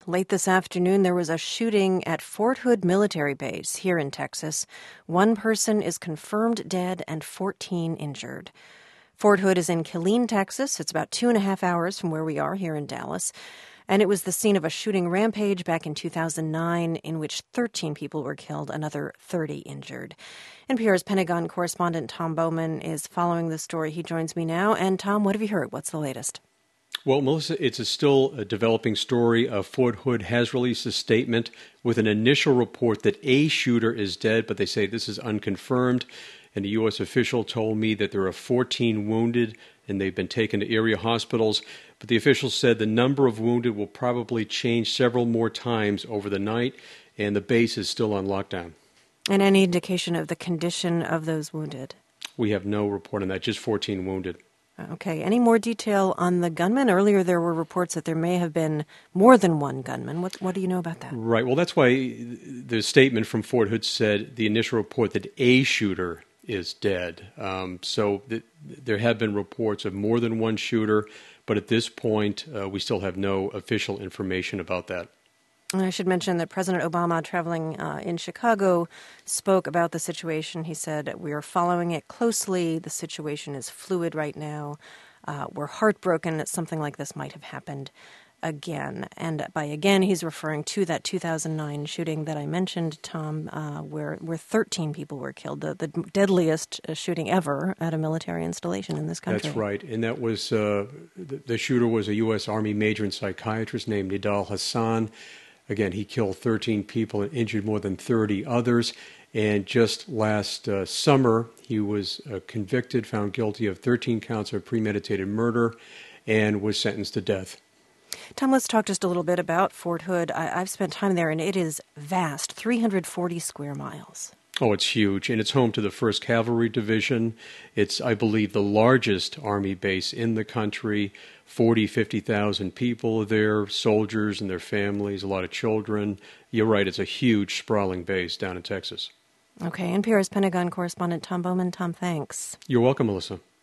Late this afternoon, there was a shooting at Fort Hood Military Base here in Texas. One person is confirmed dead and 14 injured. Fort Hood is in Killeen, Texas. It's about 2.5 hours from where we are here in Dallas. And it was the scene of a shooting rampage back in 2009 in which 13 people were killed, another 30 injured. NPR's Pentagon correspondent Tom Bowman is following the story. He joins me now. And Tom, what have you heard? What's the latest? Well, Melissa, it's still a developing story. Fort Hood has released a statement with an initial report that a shooter is dead, but they say this is unconfirmed. And a U.S. official told me that there are 14 wounded, and they've been taken to area hospitals. But the official said the number of wounded will probably change several more times over the night, and the base is still on lockdown. And any indication of the condition of those wounded? We have no report on that, just 14 wounded. Okay. Any more detail on the gunman? Earlier there were reports that there may have been more than one gunman. What do you know about that? Right. Well, that's why the statement from Fort Hood said the initial report that a shooter is dead. There have been reports of more than one shooter, but at this point we still have no official information about that. And I should mention that President Obama, traveling in Chicago, spoke about the situation. He said, "We are following it closely. The situation is fluid right now. We're heartbroken that something like this might have happened again." And by again, he's referring to that 2009 shooting that I mentioned, Tom, where 13 people were killed, the deadliest shooting ever at a military installation in this country. That's right. And that was the shooter was a U.S. Army major and psychiatrist named Nidal Hasan. Again, he killed 13 people and injured more than 30 others. And just last summer, he was convicted, found guilty of 13 counts of premeditated murder, and was sentenced to death. Tom, let's talk just a little bit about Fort Hood. I've spent time there, and it is vast, 340 square miles. Oh, it's huge, and it's home to the 1st Cavalry Division. It's, I believe, the largest Army base in the country. 50,000 people are there, soldiers and their families, a lot of children. You're right, it's a huge, sprawling base down in Texas. Okay, NPR's Pentagon correspondent Tom Bowman. Tom, thanks. You're welcome, Melissa.